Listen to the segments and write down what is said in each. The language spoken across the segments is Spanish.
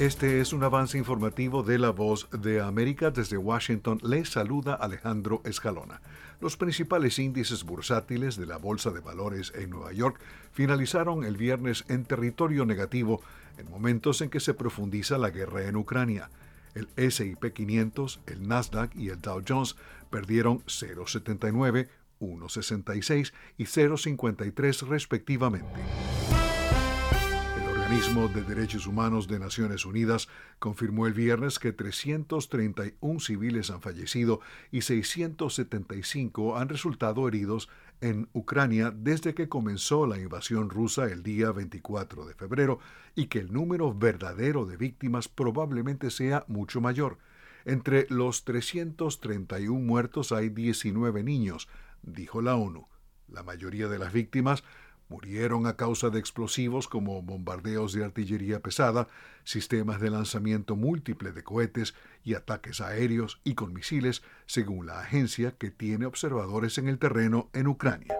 Este es un avance informativo de La Voz de América. Desde Washington les saluda Alejandro Escalona. Los principales índices bursátiles de la Bolsa de Valores en Nueva York finalizaron el viernes en territorio negativo en momentos en que se profundiza la guerra en Ucrania. El S&P 500, el Nasdaq y el Dow Jones perdieron 0,79, 1,66 y 0,53 respectivamente. El Organismo de Derechos Humanos de Naciones Unidas confirmó el viernes que 331 civiles han fallecido y 675 han resultado heridos en Ucrania desde que comenzó la invasión rusa el día 24 de febrero y que el número verdadero de víctimas probablemente sea mucho mayor. Entre los 331 muertos hay 19 niños, dijo la ONU. La mayoría de las víctimas murieron a causa de explosivos como bombardeos de artillería pesada, sistemas de lanzamiento múltiple de cohetes y ataques aéreos y con misiles, según la agencia que tiene observadores en el terreno en Ucrania.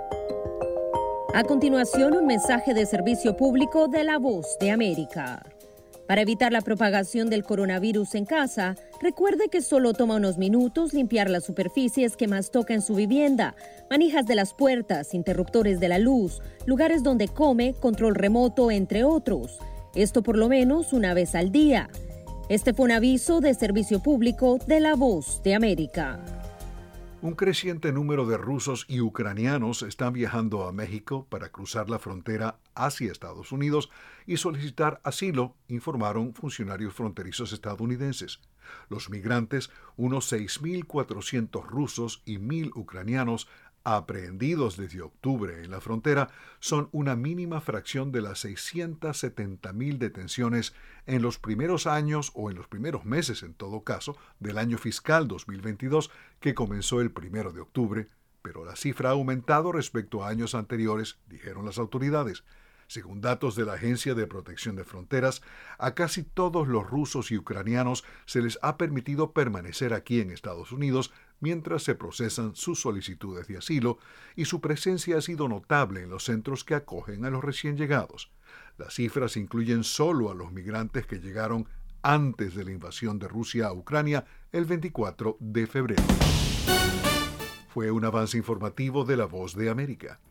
A continuación, un mensaje de servicio público de La Voz de América. Para evitar la propagación del coronavirus en casa, recuerde que solo toma unos minutos limpiar las superficies que más toca en su vivienda, manijas de las puertas, interruptores de la luz, lugares donde come, control remoto, entre otros. Esto por lo menos una vez al día. Este fue un aviso de servicio público de La Voz de América. Un creciente número de rusos y ucranianos están viajando a México para cruzar la frontera hacia Estados Unidos y solicitar asilo, informaron funcionarios fronterizos estadounidenses. Los migrantes, unos 6.400 rusos y 1.000 ucranianos, aprehendidos desde octubre en la frontera, son una mínima fracción de las 670.000 detenciones en los primeros años o en los primeros meses, en todo caso, del año fiscal 2022, que comenzó el 1 de octubre, pero la cifra ha aumentado respecto a años anteriores, dijeron las autoridades. Según datos de la Agencia de Protección de Fronteras, a casi todos los rusos y ucranianos se les ha permitido permanecer aquí en Estados Unidos mientras se procesan sus solicitudes de asilo, y su presencia ha sido notable en los centros que acogen a los recién llegados. Las cifras incluyen solo a los migrantes que llegaron antes de la invasión de Rusia a Ucrania el 24 de febrero. Fue un avance informativo de La Voz de América.